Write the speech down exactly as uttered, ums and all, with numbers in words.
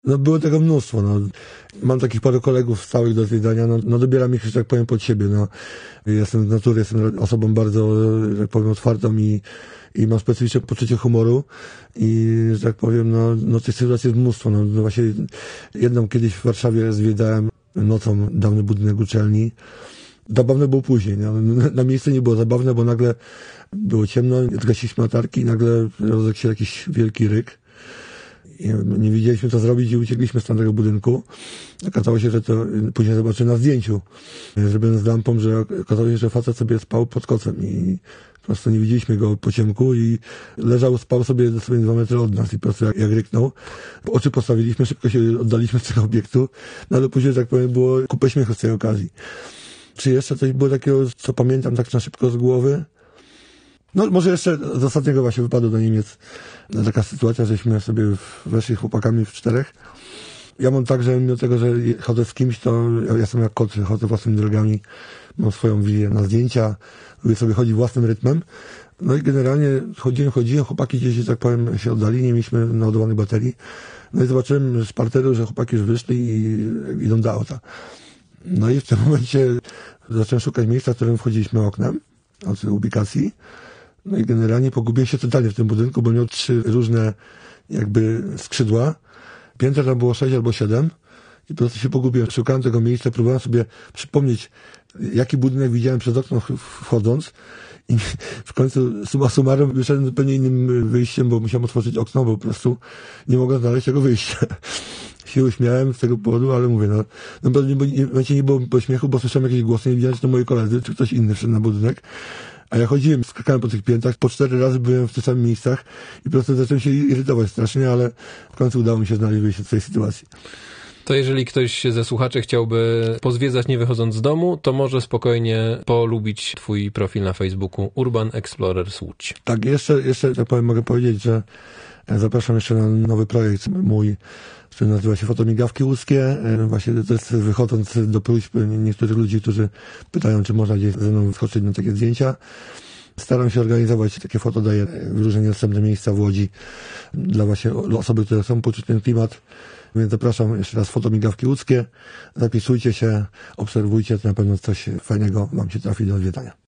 No było tego mnóstwo, no. Mam takich paru kolegów stałych do zwiedzania, no, no dobieram ich, że tak powiem, pod siebie, no. Jestem z natury, jestem osobą bardzo, że tak powiem, otwartą i, i mam specyficzne poczucie humoru i, że tak powiem, no, no tych sytuacji jest mnóstwo, no. No właśnie jedną kiedyś w Warszawie zwiedzałem nocą dawny budynek uczelni. Zabawne było później, nie? Na miejscu nie było zabawne, bo nagle było ciemno, zgasiliśmy latarki i nagle rozległ się jakiś wielki ryk. I nie wiedzieliśmy, co zrobić i uciekliśmy z tamtego budynku. Okazało się, że to później zobaczyłem na zdjęciu, zrobiłem z lampą, że okazało się, że facet sobie spał pod kocem i po prostu nie widzieliśmy go po ciemku i leżał, spał sobie dosłownie dwa metry od nas i po prostu jak, jak ryknął. Oczy postawiliśmy, szybko się oddaliśmy z tego obiektu, no ale później, tak powiem, było kupę śmiechu z tej okazji. Czy jeszcze coś było takiego, co pamiętam tak na szybko z głowy? No może jeszcze z ostatniego właśnie wypadu do Niemiec taka sytuacja, żeśmy sobie weszli chłopakami w czterech. Ja mam tak, że mimo tego, że chodzę z kimś, to ja jestem jak kot, chodzę własnymi drogami, mam swoją wizję na zdjęcia, lubię sobie chodzić własnym rytmem. No i generalnie chodziłem, chodziłem, chłopaki gdzieś, tak powiem, się oddali, nie mieliśmy naładowanych baterii. No i zobaczyłem z parteru, że chłopaki już wyszli i idą do auta. No i w tym momencie zacząłem szukać miejsca, w którym wchodziliśmy oknem od ubikacji. No i generalnie pogubiłem się totalnie w tym budynku, bo miał trzy różne jakby skrzydła. Pięter tam było sześć albo siedem i po prostu się pogubiłem. Szukałem tego miejsca, próbowałem sobie przypomnieć, jaki budynek widziałem przez okno wchodząc i w końcu summa summarum wyszedłem zupełnie innym wyjściem, bo musiałem otworzyć okno, bo po prostu nie mogłem znaleźć tego wyjścia. Się uśmiałem z tego powodu, ale mówię, no, no bo nie, nie, nie było pośmiechu, bo słyszałem jakieś głosy, nie wiedziałem, czy to moi koledzy, czy ktoś inny wszedł na budynek. A ja chodziłem, skakałem po tych piętach, po cztery razy byłem w tych samych miejscach i po prostu zacząłem się irytować strasznie, ale w końcu udało mi się znaleźć wyjście z tej sytuacji. To jeżeli ktoś ze słuchaczy chciałby pozwiedzać nie wychodząc z domu, to może spokojnie polubić twój profil na Facebooku Urban Explorers Łódź. Tak, jeszcze, jeszcze tak powiem, mogę powiedzieć, że zapraszam jeszcze na nowy projekt mój, który nazywa się Fotomigawki Łódzkie. Właśnie to jest wychodząc do próśb niektórych ludzi, którzy pytają, czy można gdzieś ze mną wskoczyć na takie zdjęcia. Staram się organizować takie fotodaje w różne niedostępne miejsca w Łodzi dla właśnie osoby, które chcą poczuć ten klimat. Więc zapraszam jeszcze raz Fotomigawki Łódzkie. Zapisujcie się, obserwujcie, to na pewno coś fajnego wam się trafi do odwiedzania.